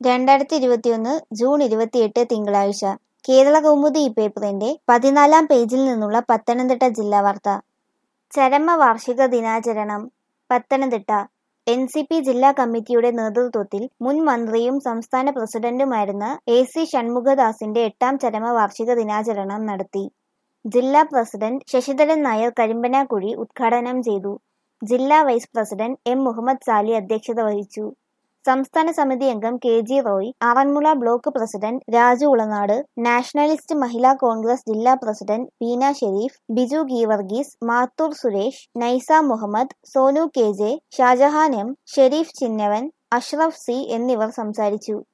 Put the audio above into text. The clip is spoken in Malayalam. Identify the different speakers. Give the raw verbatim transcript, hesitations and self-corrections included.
Speaker 1: രണ്ടായിരത്തി ഇരുപത്തിയൊന്ന് ജൂൺ ഇരുപത്തിയെട്ട് തിങ്കളാഴ്ച. കേരളകൗമുദി ഈ പേപ്പറിന്റെ പതിനാലാം പേജിൽ നിന്നുള്ള പത്തനംതിട്ട ജില്ലാ വാർത്ത. ചരമവാർഷിക ദിനാചരണം പത്തനംതിട്ട. എൻ സി പി ജില്ലാ കമ്മിറ്റിയുടെ നേതൃത്വത്തിൽ മുൻ മന്ത്രിയും സംസ്ഥാന പ്രസിഡന്റുമായിരുന്ന എ സി ഷൺമുഖദാസിന്റെ എട്ടാം ചരമവാർഷിക ദിനാചരണം നടത്തി. ജില്ലാ പ്രസിഡന്റ് ശശിധരൻ നായർ കരിമ്പനാക്കുഴി ഉദ്ഘാടനം ചെയ്തു. ജില്ലാ vice president M Muhammad Sali അധ്യക്ഷത വഹിച്ചു. സംസ്ഥാന സമിതി അംഗം K G Roy, Aranmula block president Raju Ulanad, nationalist Mahila Congress ജില്ലാ president Beena Sherif, Biju Geevarghese, Mathur Suresh, Naisa Muhammad, Sonu K J, Shajahan M, Sherif Chinnavan, Ashraf C എന്നിവർ സംസാരിച്ചു.